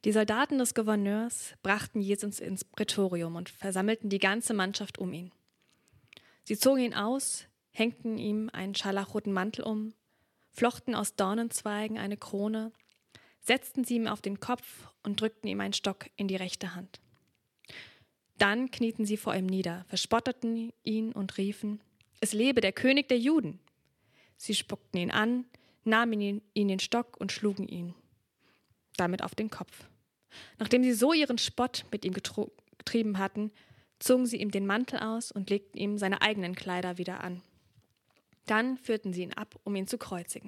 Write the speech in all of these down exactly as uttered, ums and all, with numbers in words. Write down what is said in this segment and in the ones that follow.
Die Soldaten des Gouverneurs brachten Jesus ins Prätorium und versammelten die ganze Mannschaft um ihn. Sie zogen ihn aus, hängten ihm einen scharlachroten Mantel um, flochten aus Dornenzweigen eine Krone, setzten sie ihm auf den Kopf und drückten ihm einen Stock in die rechte Hand. Dann knieten sie vor ihm nieder, verspotteten ihn und riefen: Es lebe der König der Juden! Sie spuckten ihn an, nahmen ihn, ihn den Stock und schlugen ihn damit auf den Kopf. Nachdem sie so ihren Spott mit ihm getro- getrieben hatten, zogen sie ihm den Mantel aus und legten ihm seine eigenen Kleider wieder an. Dann führten sie ihn ab, um ihn zu kreuzigen.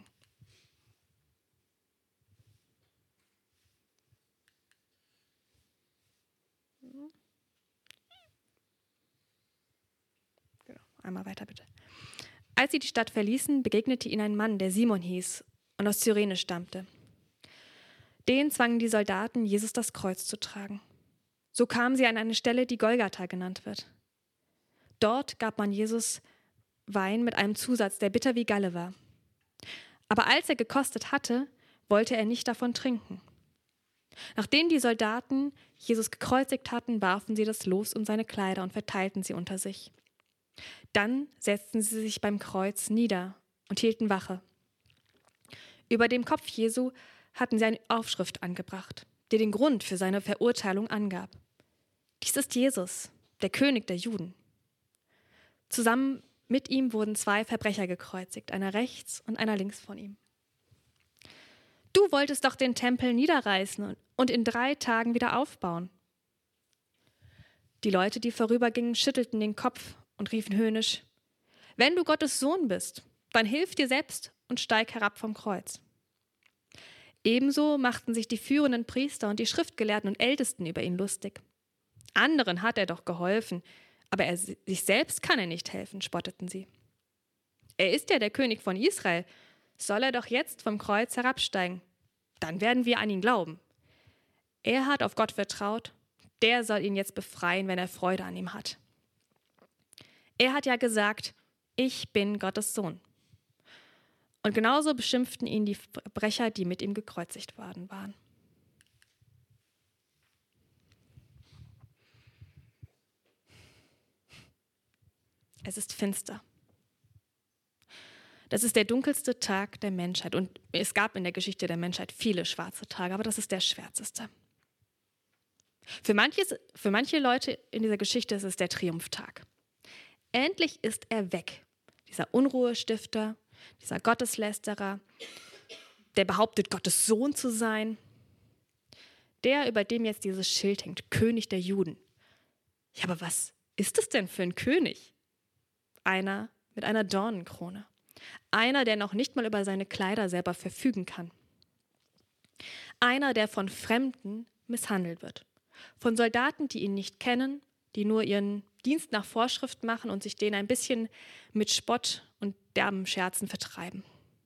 Genau, einmal weiter bitte. Als sie die Stadt verließen, begegnete ihnen ein Mann, der Simon hieß und aus Cyrene stammte. Den zwangen die Soldaten, Jesus das Kreuz zu tragen. So kamen sie an eine Stelle, die Golgatha genannt wird. Dort gab man Jesus Wein mit einem Zusatz, der bitter wie Galle war. Aber als er gekostet hatte, wollte er nicht davon trinken. Nachdem die Soldaten Jesus gekreuzigt hatten, warfen sie das Los um seine Kleider und verteilten sie unter sich. Dann setzten sie sich beim Kreuz nieder und hielten Wache. Über dem Kopf Jesu hatten sie eine Aufschrift angebracht, die den Grund für seine Verurteilung angab. Dies ist Jesus, der König der Juden. Zusammen mit ihm wurden zwei Verbrecher gekreuzigt, einer rechts und einer links von ihm. Du wolltest doch den Tempel niederreißen und in drei Tagen wieder aufbauen. Die Leute, die vorübergingen, schüttelten den Kopf und riefen höhnisch: Wenn du Gottes Sohn bist, dann hilf dir selbst und steig herab vom Kreuz. Ebenso machten sich die führenden Priester und die Schriftgelehrten und Ältesten über ihn lustig. Anderen hat er doch geholfen, aber er, sich selbst kann er nicht helfen, spotteten sie. Er ist ja der König von Israel, soll er doch jetzt vom Kreuz herabsteigen. Dann werden wir an ihn glauben. Er hat auf Gott vertraut, der soll ihn jetzt befreien, wenn er Freude an ihm hat. Er hat ja gesagt, ich bin Gottes Sohn. Und genauso beschimpften ihn die Verbrecher, die mit ihm gekreuzigt worden waren. Es ist finster. Das ist der dunkelste Tag der Menschheit. Und es gab in der Geschichte der Menschheit viele schwarze Tage, aber das ist der schwärzeste. Für, manches, für manche Leute in dieser Geschichte ist es der Triumphtag. Endlich ist er weg, dieser Unruhestifter, dieser Gotteslästerer, der behauptet, Gottes Sohn zu sein, der, über dem jetzt dieses Schild hängt, König der Juden. Ja, aber was ist das denn für ein König? Einer mit einer Dornenkrone. Einer, der noch nicht mal über seine Kleider selber verfügen kann. Einer, der von Fremden misshandelt wird. Von Soldaten, die ihn nicht kennen, die nur ihren Dienst nach Vorschrift machen und sich den ein bisschen mit Spott und derben Scherzen vertreiben.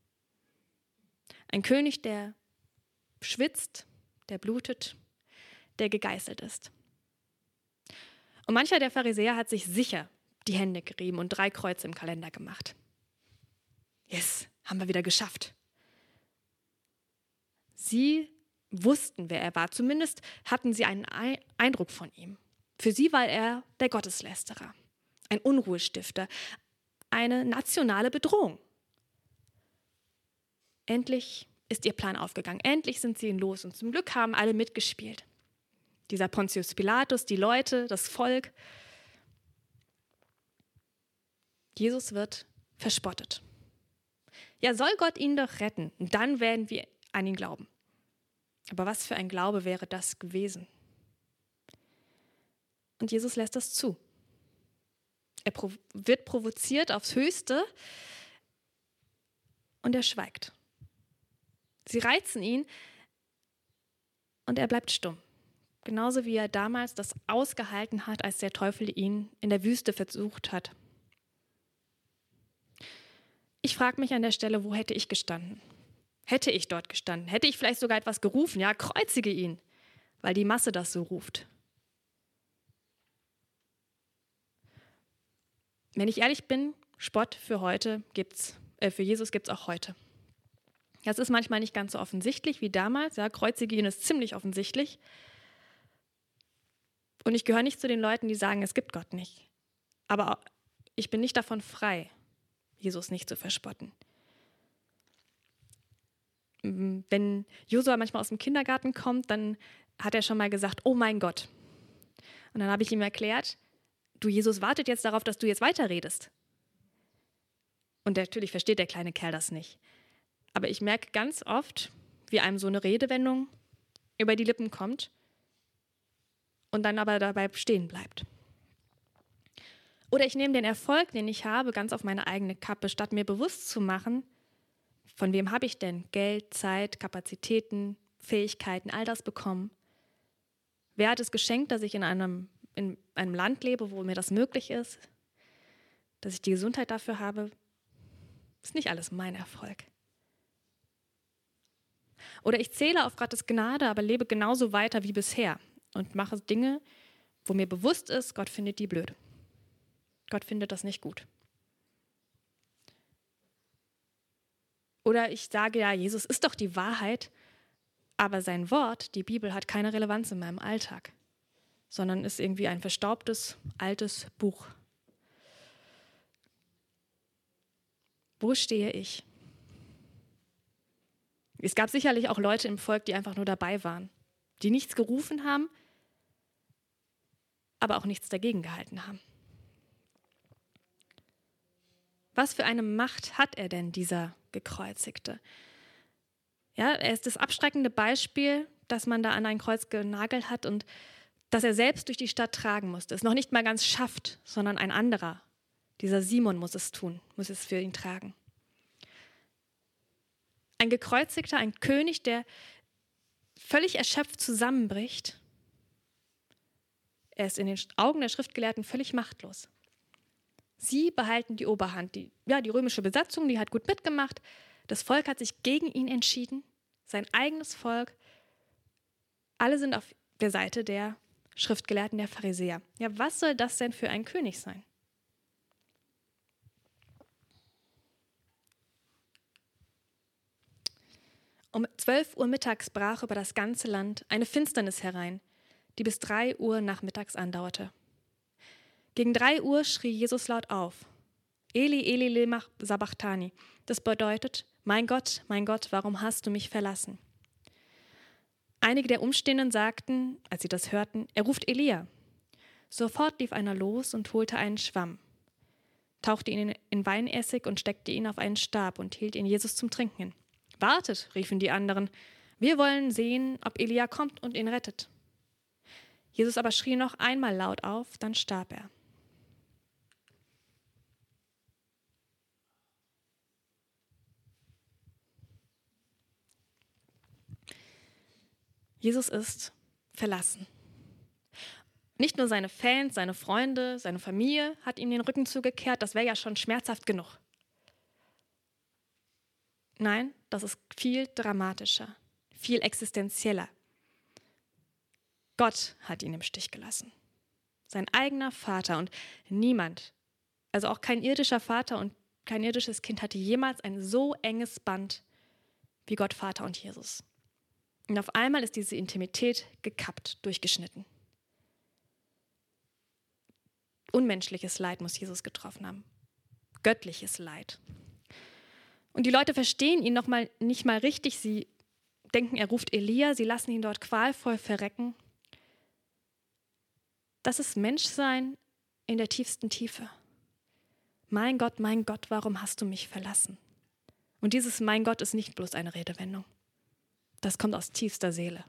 Ein König, der schwitzt, der blutet, der gegeißelt ist. Und mancher der Pharisäer hat sich sicher die Hände gerieben und drei Kreuze im Kalender gemacht. Yes, haben wir wieder geschafft. Sie wussten, wer er war. Zumindest hatten sie einen Eindruck von ihm. Für sie war er der Gotteslästerer, ein Unruhestifter, eine nationale Bedrohung. Endlich ist ihr Plan aufgegangen. Endlich sind sie ihn los und zum Glück haben alle mitgespielt. Dieser Pontius Pilatus, die Leute, das Volk. Jesus wird verspottet. Ja, soll Gott ihn doch retten, und dann werden wir an ihn glauben. Aber was für ein Glaube wäre das gewesen? Und Jesus lässt das zu. Er prov- wird provoziert aufs Höchste und er schweigt. Sie reizen ihn und er bleibt stumm. Genauso wie er damals das ausgehalten hat, als der Teufel ihn in der Wüste versucht hat. Ich frage mich an der Stelle, wo hätte ich gestanden? Hätte ich dort gestanden? Hätte ich vielleicht sogar etwas gerufen? Ja, kreuzige ihn, weil die Masse das so ruft. Wenn ich ehrlich bin, Spott für heute gibt's, äh, für Jesus gibt es auch heute. Das ist manchmal nicht ganz so offensichtlich wie damals. Ja, Kreuzigen ist ziemlich offensichtlich. Und ich gehöre nicht zu den Leuten, die sagen, es gibt Gott nicht. Aber ich bin nicht davon frei, Jesus nicht zu verspotten. Wenn Josua manchmal aus dem Kindergarten kommt, dann hat er schon mal gesagt, oh mein Gott. Und dann habe ich ihm erklärt, du, Jesus wartet jetzt darauf, dass du jetzt weiterredest. Und natürlich versteht der kleine Kerl das nicht. Aber ich merke ganz oft, wie einem so eine Redewendung über die Lippen kommt und dann aber dabei stehen bleibt. Oder ich nehme den Erfolg, den ich habe, ganz auf meine eigene Kappe, statt mir bewusst zu machen, von wem habe ich denn Geld, Zeit, Kapazitäten, Fähigkeiten, all das bekommen? Wer hat es geschenkt, dass ich in einem, in einem Land lebe, wo mir das möglich ist, dass ich die Gesundheit dafür habe? Ist nicht alles mein Erfolg. Oder ich zähle auf Gottes Gnade, aber lebe genauso weiter wie bisher und mache Dinge, wo mir bewusst ist, Gott findet die blöd. Gott findet das nicht gut. Oder ich sage, ja, Jesus ist doch die Wahrheit, aber sein Wort, die Bibel, hat keine Relevanz in meinem Alltag, sondern ist irgendwie ein verstaubtes, altes Buch. Wo stehe ich? Es gab sicherlich auch Leute im Volk, die einfach nur dabei waren, die nichts gerufen haben, aber auch nichts dagegen gehalten haben. Was für eine Macht hat er denn, dieser Gekreuzigte? Ja, er ist das abschreckende Beispiel, dass man da an ein Kreuz genagelt hat und dass er selbst durch die Stadt tragen musste. Es noch nicht mal ganz schafft, sondern ein anderer. Dieser Simon muss es tun, muss es für ihn tragen. Ein Gekreuzigter, ein König, der völlig erschöpft zusammenbricht. Er ist in den Augen der Schriftgelehrten völlig machtlos. Sie behalten die Oberhand. Die, ja, die römische Besatzung, die hat gut mitgemacht. Das Volk hat sich gegen ihn entschieden. Sein eigenes Volk. Alle sind auf der Seite der Schriftgelehrten, der Pharisäer. Ja, was soll das denn für ein König sein? Um zwölf Uhr mittags brach über das ganze Land eine Finsternis herein, die bis drei Uhr nachmittags andauerte. Gegen drei Uhr schrie Jesus laut auf. Eli, Eli, lema sabachthani. Das bedeutet, mein Gott, mein Gott, warum hast du mich verlassen? Einige der Umstehenden sagten, als sie das hörten, er ruft Elia. Sofort lief einer los und holte einen Schwamm, tauchte ihn in Weinessig und steckte ihn auf einen Stab und hielt ihn Jesus zum Trinken hin. Wartet, riefen die anderen, wir wollen sehen, ob Elia kommt und ihn rettet. Jesus aber schrie noch einmal laut auf, dann starb er. Jesus ist verlassen. Nicht nur seine Fans, seine Freunde, seine Familie hat ihm den Rücken zugekehrt, das wäre ja schon schmerzhaft genug. Nein, das ist viel dramatischer, viel existenzieller. Gott hat ihn im Stich gelassen. Sein eigener Vater und niemand, also auch kein irdischer Vater und kein irdisches Kind hatte jemals ein so enges Band wie Gott, Vater und Jesus. Und auf einmal ist diese Intimität gekappt, durchgeschnitten. Unmenschliches Leid muss Jesus getroffen haben. Göttliches Leid. Und die Leute verstehen ihn noch mal, nicht mal richtig. Sie denken, er ruft Elia. Sie lassen ihn dort qualvoll verrecken. Das ist Menschsein in der tiefsten Tiefe. Mein Gott, mein Gott, warum hast du mich verlassen? Und dieses mein Gott ist nicht bloß eine Redewendung. Das kommt aus tiefster Seele.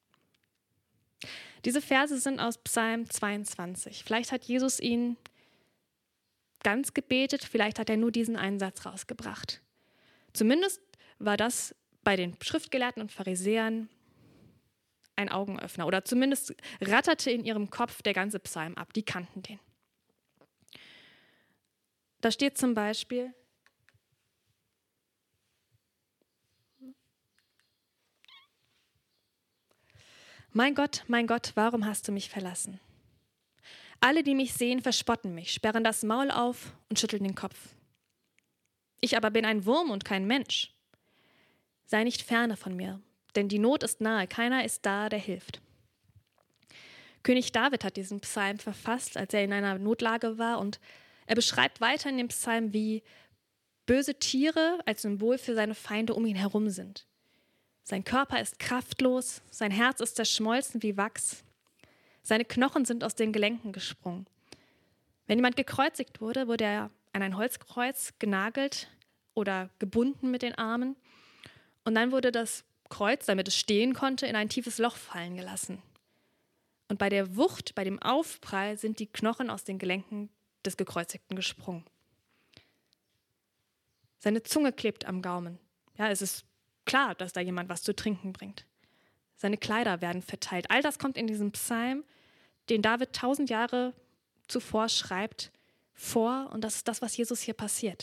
Diese Verse sind aus Psalm zweiundzwanzig. Vielleicht hat Jesus ihn ganz gebetet, vielleicht hat er nur diesen einen Satz rausgebracht. Zumindest war das bei den Schriftgelehrten und Pharisäern ein Augenöffner oder zumindest ratterte in ihrem Kopf der ganze Psalm ab. Die kannten den. Da steht zum Beispiel: Mein Gott, mein Gott, warum hast du mich verlassen? Alle, die mich sehen, verspotten mich, sperren das Maul auf und schütteln den Kopf. Ich aber bin ein Wurm und kein Mensch. sei nicht ferne von mir, denn die Not ist nahe, keiner ist da, der hilft. König David hat diesen Psalm verfasst, als er in einer Notlage war, und er beschreibt weiter in dem Psalm, wie böse Tiere als Symbol für seine Feinde um ihn herum sind. Sein Körper ist kraftlos, sein Herz ist zerschmolzen wie Wachs, seine Knochen sind aus den Gelenken gesprungen. Wenn jemand gekreuzigt wurde, wurde er an ein Holzkreuz genagelt oder gebunden mit den Armen, und dann wurde das Kreuz, damit es stehen konnte, in ein tiefes Loch fallen gelassen. Und bei der Wucht, bei dem Aufprall sind die Knochen aus den Gelenken des Gekreuzigten gesprungen. Seine Zunge klebt am Gaumen. Ja, es ist klar, dass da jemand was zu trinken bringt. Seine Kleider werden verteilt. All das kommt in diesem Psalm, den David tausend Jahre zuvor schreibt, vor. Und das ist das, was Jesus hier passiert.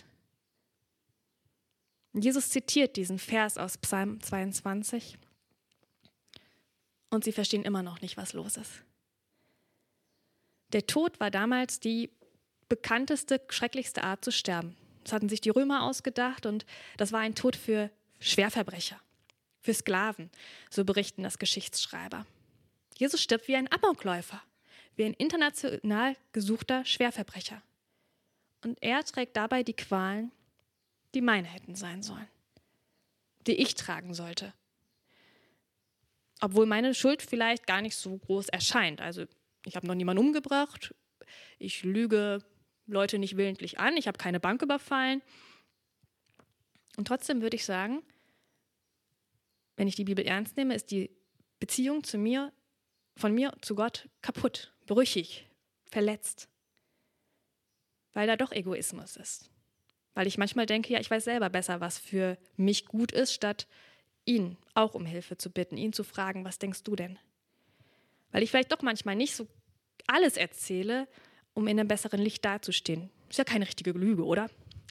Jesus zitiert diesen Vers aus Psalm zweiundzwanzig. Und sie verstehen immer noch nicht, was los ist. Der Tod war damals die bekannteste, schrecklichste Art zu sterben. Das hatten sich die Römer ausgedacht, und das war ein Tod für Schwerverbrecher, für Sklaven, so berichten das Geschichtsschreiber. Jesus stirbt wie ein Amokläufer, wie ein international gesuchter Schwerverbrecher. Und er trägt dabei die Qualen, die meine hätten sein sollen, die ich tragen sollte. Obwohl meine Schuld vielleicht gar nicht so groß erscheint. Also ich habe noch niemanden umgebracht, ich lüge Leute nicht willentlich an, ich habe keine Bank überfallen. Und trotzdem würde ich sagen, wenn ich die Bibel ernst nehme, ist die Beziehung zu mir, von mir zu Gott kaputt, brüchig, verletzt. Weil da doch Egoismus ist. Weil ich manchmal denke, ja, ich weiß selber besser, was für mich gut ist, statt ihn auch um Hilfe zu bitten, ihn zu fragen, was denkst du denn? Weil ich vielleicht doch manchmal nicht so alles erzähle, um in einem besseren Licht dazustehen. Ist ja keine richtige Lüge, oder?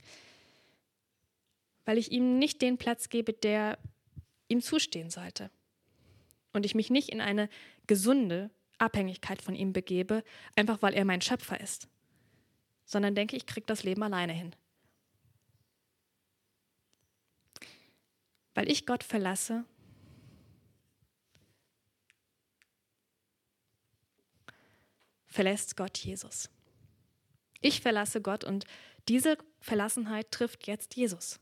Weil ich ihm nicht den Platz gebe, der ihm zustehen sollte. Und ich mich nicht in eine gesunde Abhängigkeit von ihm begebe, einfach weil er mein Schöpfer ist. Sondern denke, ich kriege das Leben alleine hin. Weil ich Gott verlasse, verlässt Gott Jesus. Ich verlasse Gott, und diese Verlassenheit trifft jetzt Jesus.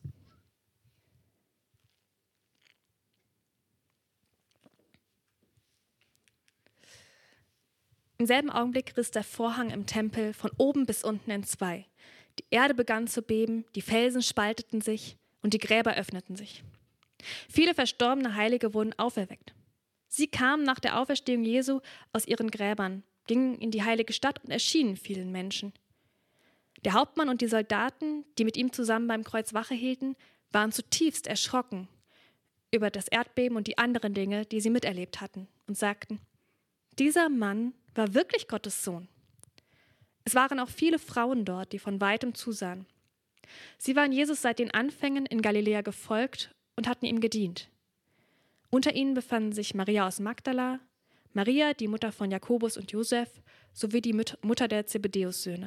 Im selben Augenblick riss der Vorhang im Tempel von oben bis unten entzwei. Die Erde begann zu beben, die Felsen spalteten sich und die Gräber öffneten sich. Viele verstorbene Heilige wurden auferweckt. Sie kamen nach der Auferstehung Jesu aus ihren Gräbern, gingen in die heilige Stadt und erschienen vielen Menschen. Der Hauptmann und die Soldaten, die mit ihm zusammen beim Kreuz Wache hielten, waren zutiefst erschrocken über das Erdbeben und die anderen Dinge, die sie miterlebt hatten, und sagten, dieser Mann war wirklich Gottes Sohn. Es waren auch viele Frauen dort, die von weitem zusahen. Sie waren Jesus seit den Anfängen in Galiläa gefolgt und hatten ihm gedient. Unter ihnen befanden sich Maria aus Magdala, Maria, die Mutter von Jakobus und Josef, sowie die Mutter der Zebedeus-Söhne.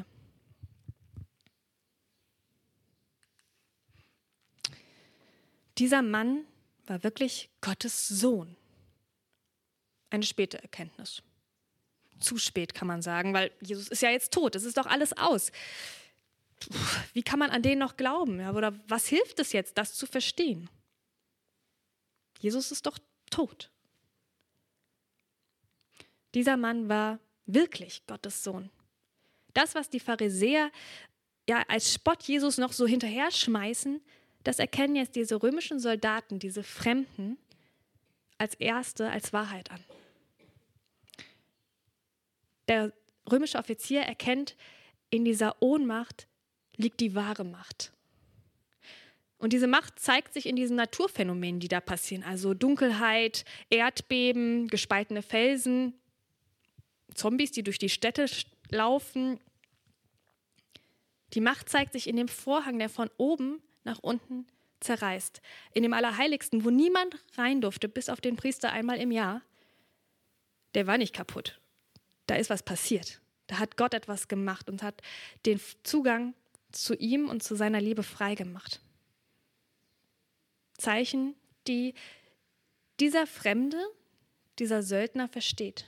Dieser Mann war wirklich Gottes Sohn. Eine späte Erkenntnis. Zu spät, kann man sagen, weil Jesus ist ja jetzt tot, es ist doch alles aus. Wie kann man an den noch glauben? Ja, oder was hilft es jetzt, das zu verstehen? Jesus ist doch tot. Dieser Mann war wirklich Gottes Sohn. Das, was die Pharisäer ja als Spott Jesus noch so hinterher schmeißen, das erkennen jetzt diese römischen Soldaten, diese Fremden, als Erste, als Wahrheit an. Der römische Offizier erkennt, in dieser Ohnmacht liegt die wahre Macht. Und diese Macht zeigt sich in diesen Naturphänomenen, die da passieren. Also Dunkelheit, Erdbeben, gespaltene Felsen, Zombies, die durch die Städte laufen. Die Macht zeigt sich in dem Vorhang, der von oben nach unten zerreißt. In dem Allerheiligsten, wo niemand rein durfte, bis auf den Priester einmal im Jahr. Der war nicht kaputt. Da ist was passiert. Da hat Gott etwas gemacht und hat den Zugang zu ihm und zu seiner Liebe freigemacht. Zeichen, die dieser Fremde, dieser Söldner versteht.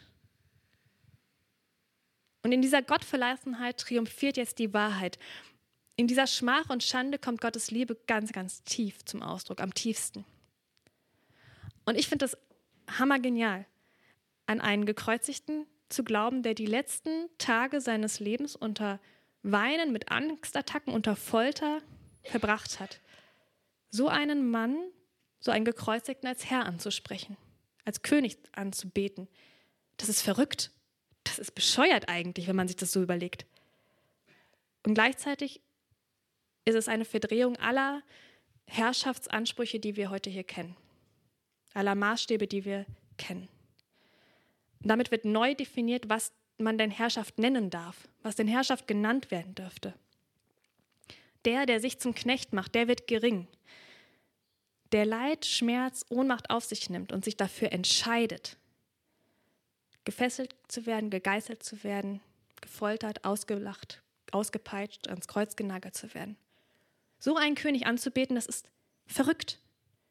Und in dieser Gottverlassenheit triumphiert jetzt die Wahrheit. In dieser Schmach und Schande kommt Gottes Liebe ganz, ganz tief zum Ausdruck, am tiefsten. Und ich finde das hammergenial, an einen Gekreuzigten zu glauben, der die letzten Tage seines Lebens unter Weinen, mit Angstattacken, unter Folter verbracht hat. So einen Mann, so einen Gekreuzigten als Herr anzusprechen, als König anzubeten, das ist verrückt. Das ist bescheuert eigentlich, wenn man sich das so überlegt. Und gleichzeitig ist es eine Verdrehung aller Herrschaftsansprüche, die wir heute hier kennen. Aller Maßstäbe, die wir kennen. Und damit wird neu definiert, was man denn Herrschaft nennen darf, was denn Herrschaft genannt werden dürfte. Der, der sich zum Knecht macht, der wird gering. Der Leid, Schmerz, Ohnmacht auf sich nimmt und sich dafür entscheidet, gefesselt zu werden, gegeißelt zu werden, gefoltert, ausgelacht, ausgepeitscht, ans Kreuz genagelt zu werden. So einen König anzubeten, das ist verrückt.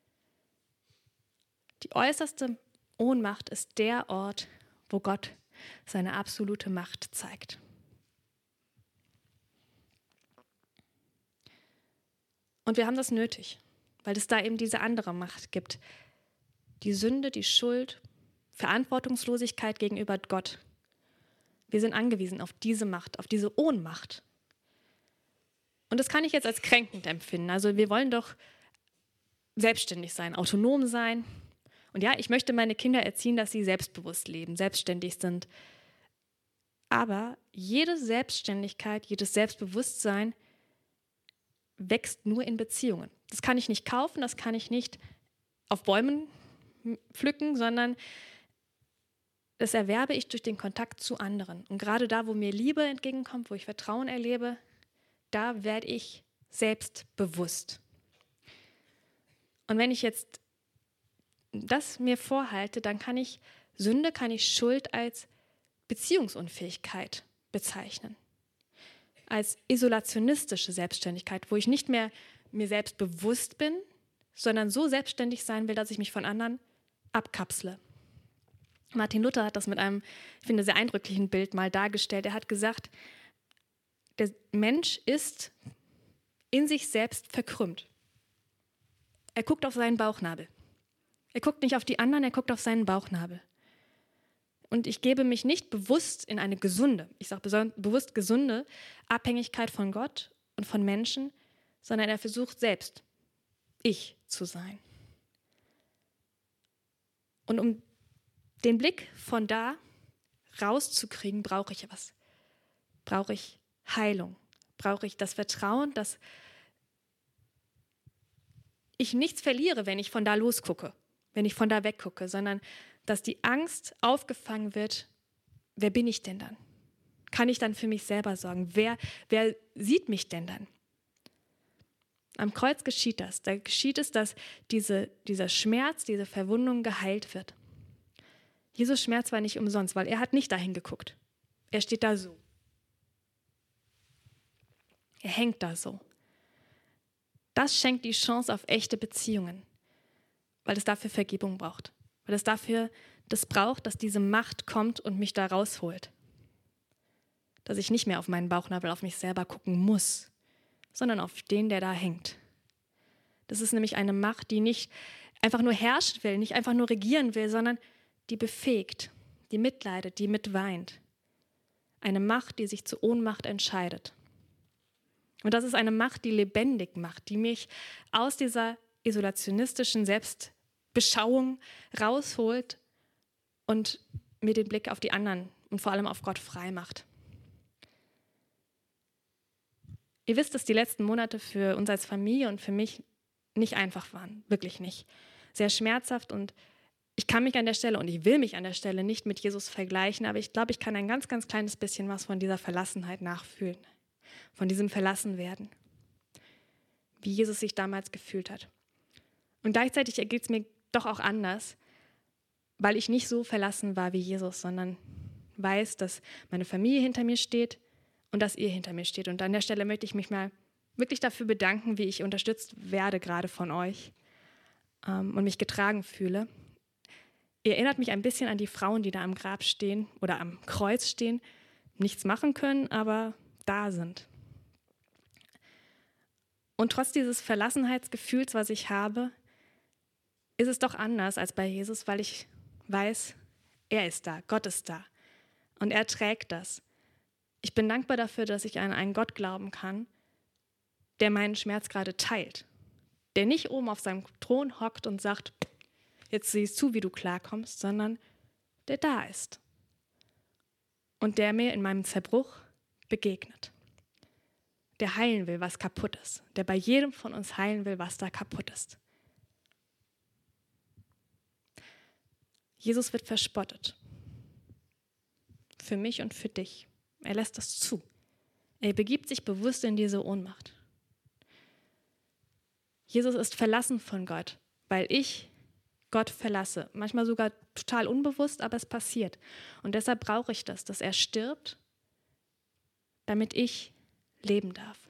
Die äußerste Ohnmacht ist der Ort, wo Gott seine absolute Macht zeigt. Und wir haben das nötig, weil es da eben diese andere Macht gibt. Die Sünde, die Schuld, Verantwortungslosigkeit gegenüber Gott. Wir sind angewiesen auf diese Macht, auf diese Ohnmacht. Und das kann ich jetzt als kränkend empfinden. Also wir wollen doch selbstständig sein, autonom sein. Und ja, ich möchte meine Kinder erziehen, dass sie selbstbewusst leben, selbstständig sind. Aber jede Selbstständigkeit, jedes Selbstbewusstsein wächst nur in Beziehungen. Das kann ich nicht kaufen, das kann ich nicht auf Bäumen pflücken, sondern das erwerbe ich durch den Kontakt zu anderen. Und gerade da, wo mir Liebe entgegenkommt, wo ich Vertrauen erlebe, da werde ich selbstbewusst. Und wenn ich jetzt das mir vorhalte, dann kann ich Sünde, kann ich Schuld als Beziehungsunfähigkeit bezeichnen. Als isolationistische Selbstständigkeit, wo ich nicht mehr mir selbst bewusst bin, sondern so selbstständig sein will, dass ich mich von anderen abkapsle. Martin Luther hat das mit einem, ich finde, sehr eindrücklichen Bild mal dargestellt. Er hat gesagt, der Mensch ist in sich selbst verkrümmt. Er guckt auf seinen Bauchnabel. Er guckt nicht auf die anderen, er guckt auf seinen Bauchnabel. Und ich gebe mich nicht bewusst in eine gesunde, ich sage bewusst gesunde Abhängigkeit von Gott und von Menschen, sondern er versucht selbst ich zu sein. Und um den Blick von da rauszukriegen, brauche ich was. Brauche ich Heilung. Brauche ich das Vertrauen, dass ich nichts verliere, wenn ich von da losgucke, wenn ich von da weggucke, sondern dass die Angst aufgefangen wird, wer bin ich denn dann? Kann ich dann für mich selber sorgen? Wer, wer sieht mich denn dann? Am Kreuz geschieht das. Da geschieht es, dass diese, dieser Schmerz, diese Verwundung geheilt wird. Jesus Schmerz war nicht umsonst, weil er hat nicht dahin geguckt. Er steht da so. Er hängt da so. Das schenkt die Chance auf echte Beziehungen, weil es dafür Vergebung braucht. Weil es dafür das braucht, dass diese Macht kommt und mich da rausholt. Dass ich nicht mehr auf meinen Bauchnabel, auf mich selber gucken muss, sondern auf den, der da hängt. Das ist nämlich eine Macht, die nicht einfach nur herrschen will, nicht einfach nur regieren will, sondern die befähigt, die mitleidet, die mitweint. Eine Macht, die sich zur Ohnmacht entscheidet. Und das ist eine Macht, die lebendig macht, die mich aus dieser isolationistischen Selbstbeschauung rausholt und mir den Blick auf die anderen und vor allem auf Gott frei macht. Ihr wisst, dass die letzten Monate für uns als Familie und für mich nicht einfach waren, wirklich nicht. Sehr schmerzhaft und ich kann mich an der Stelle und ich will mich an der Stelle nicht mit Jesus vergleichen, aber ich glaube, ich kann ein ganz, ganz kleines bisschen was von dieser Verlassenheit nachfühlen, von diesem Verlassenwerden, wie Jesus sich damals gefühlt hat. Und gleichzeitig geht es mir doch auch anders, weil ich nicht so verlassen war wie Jesus, sondern weiß, dass meine Familie hinter mir steht und dass ihr hinter mir steht. Und an der Stelle möchte ich mich mal wirklich dafür bedanken, wie ich unterstützt werde, gerade von euch. ähm, und mich getragen fühle. Ihr erinnert mich ein bisschen an die Frauen, die da am Grab stehen oder am Kreuz stehen, nichts machen können, aber da sind. Und trotz dieses Verlassenheitsgefühls, was ich habe, ist es doch anders als bei Jesus, weil ich weiß, er ist da, Gott ist da und er trägt das. Ich bin dankbar dafür, dass ich an einen Gott glauben kann, der meinen Schmerz gerade teilt, der nicht oben auf seinem Thron hockt und sagt, jetzt siehst zu, wie du klarkommst, sondern der da ist und der mir in meinem Zerbruch begegnet. Der heilen will, was kaputt ist, der bei jedem von uns heilen will, was da kaputt ist. Jesus wird verspottet. Für mich und für dich. Er lässt das zu. Er begibt sich bewusst in diese Ohnmacht. Jesus ist verlassen von Gott, weil ich Gott verlasse. Manchmal sogar total unbewusst, aber es passiert. Und deshalb brauche ich das, dass er stirbt, damit ich leben darf.